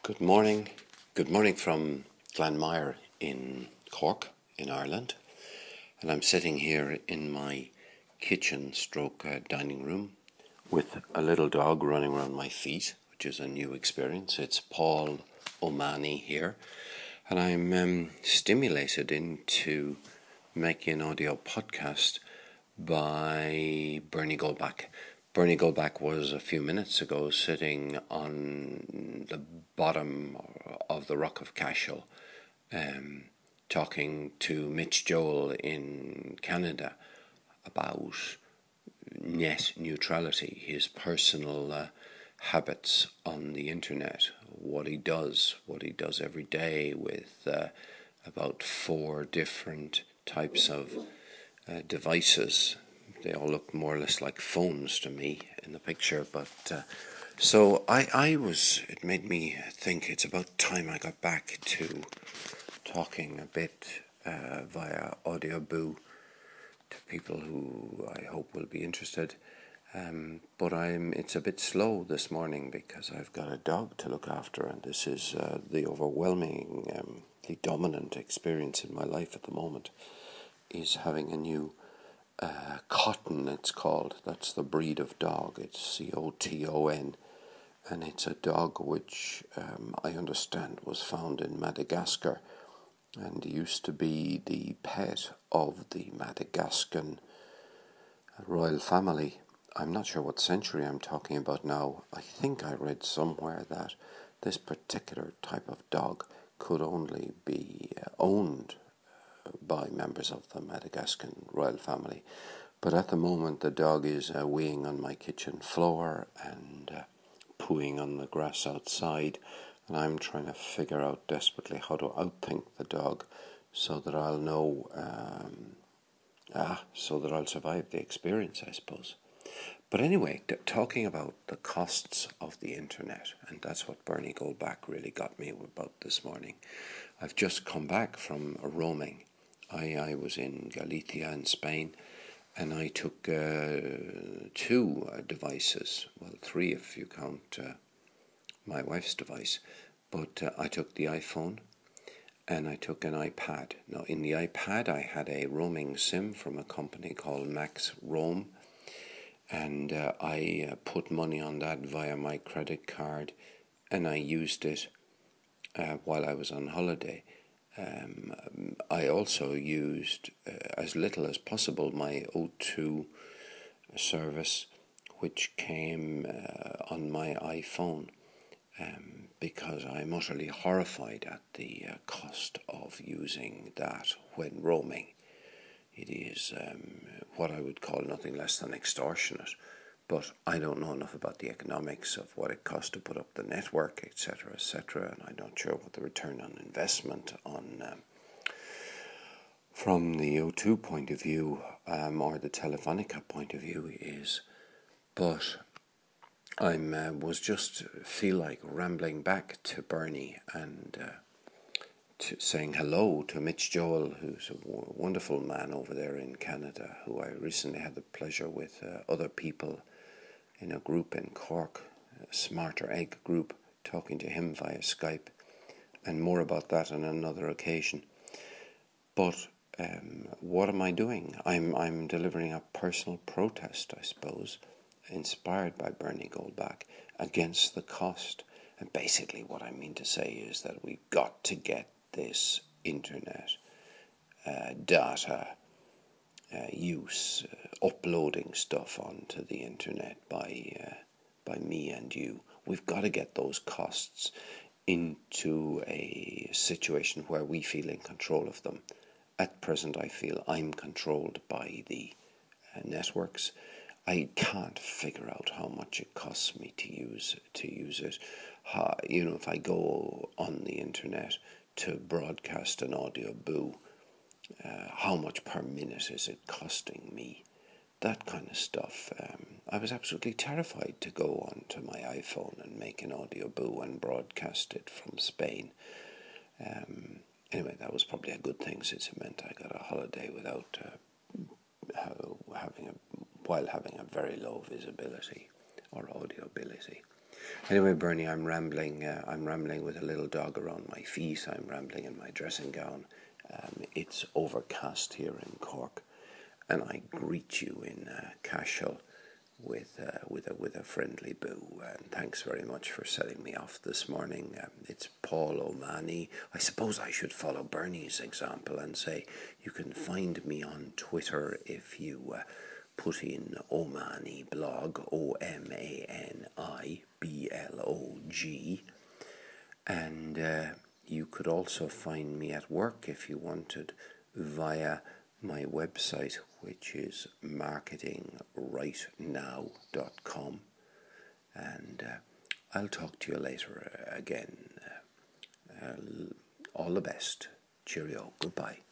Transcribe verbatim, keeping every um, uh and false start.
Good morning. Good morning from Glanmire in Cork, in Ireland. And I'm sitting here in my kitchen stroke uh, dining room with a little dog running around my feet, which is a new experience. It's Paul O'Mahony here. And I'm um, stimulated into making an audio podcast by Bernie Goldbach. Bernie Goldbach was a few minutes ago sitting on the bottom of the Rock of Cashel, um, talking to Mitch Joel in Canada about net neutrality, his personal uh, habits on the internet, what he does, what he does every day with uh, about four different types of uh, devices. They all look more or less like phones to me in the picture, but uh, so I, I was, it made me think it's about time I got back to talking a bit uh, via Audioboo to people who I hope will be interested. Um, but I'm. It's a bit slow this morning because I've got a dog to look after, and this is uh, the overwhelming, um, the dominant experience in my life at the moment is having a new uh, Cotton, it's called. That's the breed of dog. It's C O T O N, and it's a dog which um, I understand was found in Madagascar and used to be the pet of the Madagascan royal family. I'm not sure what century I'm talking about now. I think I read somewhere that this particular type of dog could only be uh, owned by members of the Madagascan royal family. But at the moment the dog is uh, weeing on my kitchen floor and uh, pooing on the grass outside, and I'm trying to figure out desperately how to outthink the dog so that I'll know um, ah, so that I'll survive the experience, I suppose. But anyway, t- talking about the costs of the internet, and that's what Bernie Goldbach really got me about this morning. I've just come back from roaming. I, I was in Galicia in Spain, and I took uh, two uh, devices, well, three if you count uh, my wife's device, but uh, I took the iPhone and I took an iPad. Now, in the iPad, I had a roaming SIM from a company called Max Roam, and uh, I uh, put money on that via my credit card, and I used it uh, while I was on holiday. Um, I also used, uh, as little as possible, my O two service, which came uh, on my iPhone, um, because I'm utterly horrified at the uh, cost of using that when roaming. It is um, what I would call nothing less than extortionate. But I don't know enough about the economics of what it costs to put up the network, et cetera, et cetera, and I'm not sure what the return on investment on um, from the O two point of view um, or the Telefonica point of view is. But I uh, was just feel like rambling back to Bernie and uh, to saying hello to Mitch Joel, who's a w- wonderful man over there in Canada, who I recently had the pleasure with uh, other people in a group in Cork, a Smarter Egg group, talking to him via Skype, and more about that on another occasion. But um, what am I doing? I'm I'm delivering a personal protest, I suppose, inspired by Bernie Goldbach, against the cost. And basically what I mean to say is that we've got to get this internet uh, data uh, use, uh, uploading stuff onto the internet by uh, by me and you. We've got to get those costs into a situation where we feel in control of them. At present, I feel I'm controlled by the uh, networks. I can't figure out how much it costs me to use to use it. How, you know, if I go on the internet to broadcast an Audioboo, uh, how much per minute is it costing me? That kind of stuff. Um, I was absolutely terrified to go onto my iPhone and make an Audioboo and broadcast it from Spain. Um, anyway, that was probably a good thing, since it meant I got a holiday without uh, having a while having a very low visibility or audiobility. Anyway, Bernie, I'm rambling. Uh, I'm rambling with a little dog around my feet. I'm rambling in my dressing gown. Um, it's overcast here in Cork, and I greet you in uh, Cashel with uh, with a with a friendly boo. And thanks very much for setting me off this morning. Um, it's Paul O'Mahony. I suppose I should follow Bernie's example and say you can find me on Twitter if you uh, put in O'Mahony blog, O M A N I B L O G, and uh, you could also find me at work if you wanted via my website, which is marketing right now dot com. And uh, I'll talk to you later uh, again. Uh, uh, all the best. Cheerio. Goodbye.